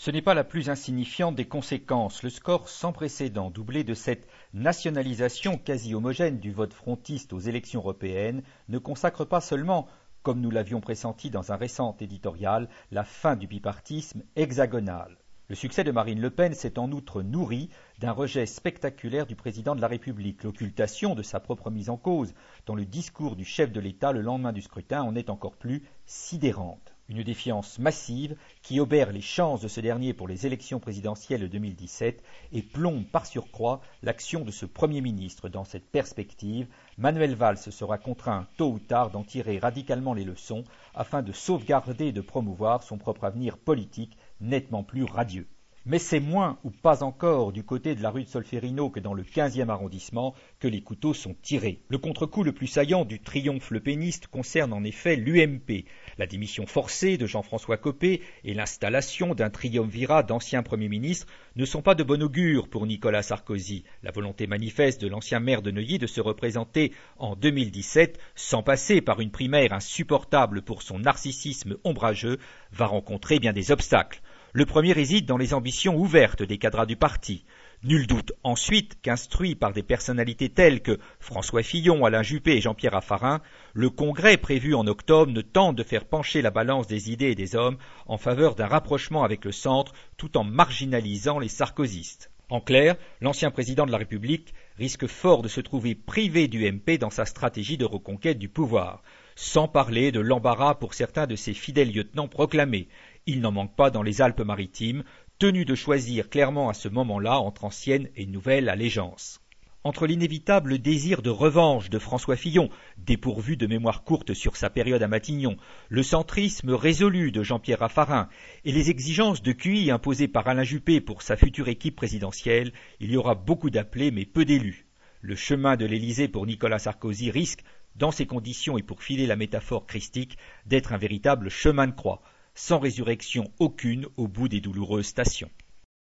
Ce n'est pas la plus insignifiante des conséquences. Le score sans précédent, doublé de cette nationalisation quasi homogène du vote frontiste aux élections européennes, ne consacre pas seulement, comme nous l'avions pressenti dans un récent éditorial, la fin du bipartisme hexagonal. Le succès de Marine Le Pen s'est en outre nourri d'un rejet spectaculaire du président de la République. L'occultation de sa propre mise en cause dans le discours du chef de l'État le lendemain du scrutin en est encore plus sidérante. Une défiance massive qui obère les chances de ce dernier pour les élections présidentielles de 2017 et plombe par surcroît l'action de ce Premier ministre. Dans cette perspective, Manuel Valls sera contraint tôt ou tard d'en tirer radicalement les leçons afin de sauvegarder et de promouvoir son propre avenir politique nettement plus radieux. Mais c'est moins ou pas encore du côté de la rue de Solferino que dans le 15e arrondissement que les couteaux sont tirés. Le contre-coup le plus saillant du triomphe lepéniste concerne en effet l'UMP. La démission forcée de Jean-François Copé et l'installation d'un triumvirat d'anciens premiers ministres ne sont pas de bon augure pour Nicolas Sarkozy. La volonté manifeste de l'ancien maire de Neuilly de se représenter en 2017 sans passer par une primaire insupportable pour son narcissisme ombrageux va rencontrer bien des obstacles. Le premier réside dans les ambitions ouvertes des cadres du parti. Nul doute ensuite qu'instruit par des personnalités telles que François Fillon, Alain Juppé et Jean-Pierre Raffarin, le congrès prévu en octobre ne tente de faire pencher la balance des idées et des hommes en faveur d'un rapprochement avec le centre tout en marginalisant les sarkozystes. En clair, l'ancien président de la République risque fort de se trouver privé du MP dans sa stratégie de reconquête du pouvoir, sans parler de l'embarras pour certains de ses fidèles lieutenants proclamés. Il n'en manque pas dans les Alpes-Maritimes, tenus de choisir clairement à ce moment-là entre ancienne et nouvelle allégeance. Entre l'inévitable désir de revanche de François Fillon, dépourvu de mémoire courte sur sa période à Matignon, le centrisme résolu de Jean-Pierre Raffarin et les exigences de QI imposées par Alain Juppé pour sa future équipe présidentielle, il y aura beaucoup d'appelés mais peu d'élus. Le chemin de l'Élysée pour Nicolas Sarkozy risque, dans ces conditions et pour filer la métaphore christique, d'être un véritable chemin de croix, sans résurrection aucune au bout des douloureuses stations.